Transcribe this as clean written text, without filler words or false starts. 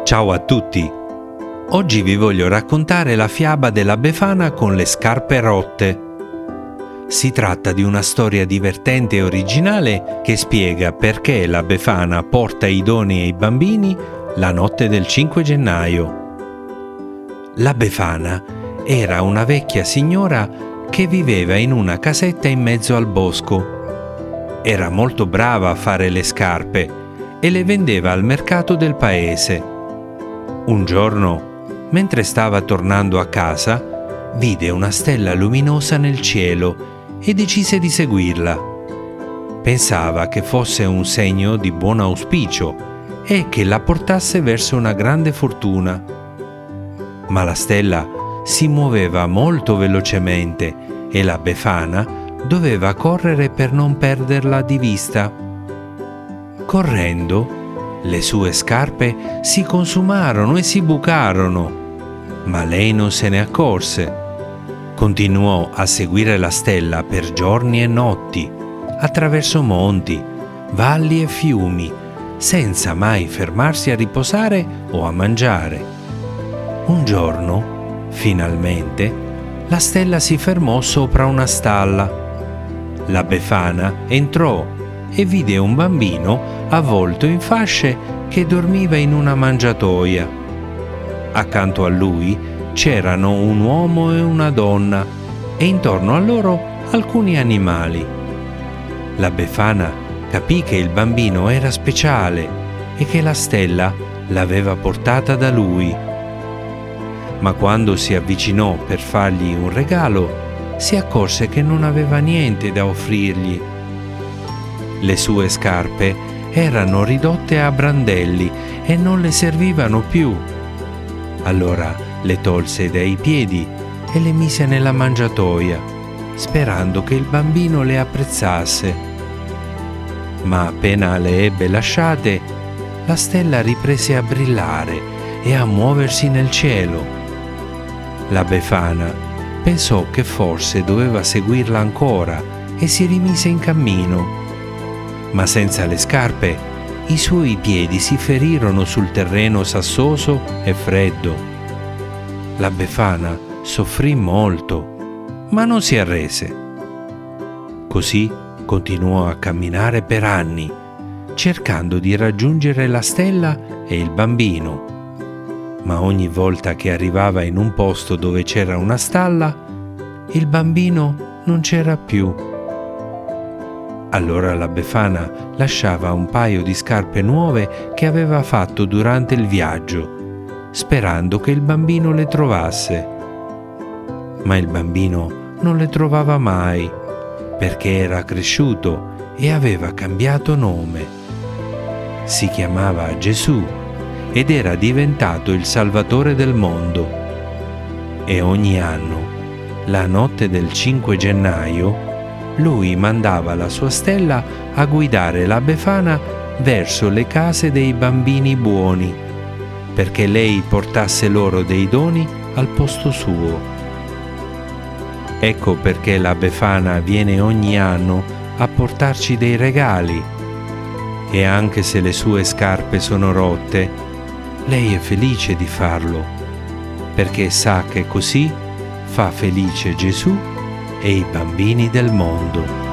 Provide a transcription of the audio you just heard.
Ciao a tutti! Oggi vi voglio raccontare la fiaba della Befana con le scarpe rotte. Si tratta di una storia divertente e originale che spiega perché la Befana porta i doni ai bambini la notte del 5 gennaio. La Befana era una vecchia signora che viveva in una casetta in mezzo al bosco. Era molto brava a fare le scarpe e le vendeva al mercato del paese. Un giorno, mentre stava tornando a casa, vide una stella luminosa nel cielo e decise di seguirla. Pensava che fosse un segno di buon auspicio e che la portasse verso una grande fortuna. Ma la stella si muoveva molto velocemente e la Befana doveva correre per non perderla di vista. Correndo, le sue scarpe si consumarono e si bucarono, ma lei non se ne accorse. Continuò a seguire la stella per giorni e notti, attraverso monti, valli e fiumi, senza mai fermarsi a riposare o a mangiare. Un giorno, finalmente, la stella si fermò sopra una stalla. La Befana entrò e vide un bambino avvolto in fasce che dormiva in una mangiatoia. Accanto a lui c'erano un uomo e una donna e intorno a loro alcuni animali. La Befana capì che il bambino era speciale e che la stella l'aveva portata da lui. Ma quando si avvicinò per fargli un regalo, si accorse che non aveva niente da offrirgli. Le sue scarpe erano ridotte a brandelli e non le servivano più. Allora le tolse dai piedi e le mise nella mangiatoia, sperando che il bambino le apprezzasse. Ma appena le ebbe lasciate, la stella riprese a brillare e a muoversi nel cielo. La Befana pensò che forse doveva seguirla ancora e si rimise in cammino. Ma senza le scarpe, i suoi piedi si ferirono sul terreno sassoso e freddo. La Befana soffrì molto, ma non si arrese. Così continuò a camminare per anni, cercando di raggiungere la stella e il bambino. Ma ogni volta che arrivava in un posto dove c'era una stalla, il bambino non c'era più. Allora la Befana lasciava un paio di scarpe nuove che aveva fatto durante il viaggio, sperando che il bambino le trovasse. Ma il bambino non le trovava mai, perché era cresciuto e aveva cambiato nome. Si chiamava Gesù ed era diventato il Salvatore del mondo. E ogni anno, la notte del 5 gennaio, lui mandava la sua stella a guidare la Befana verso le case dei bambini buoni, perché lei portasse loro dei doni al posto suo. Ecco perché la Befana viene ogni anno a portarci dei regali. E anche se le sue scarpe sono rotte, lei è felice di farlo, perché sa che così fa felice Gesù e i bambini del mondo.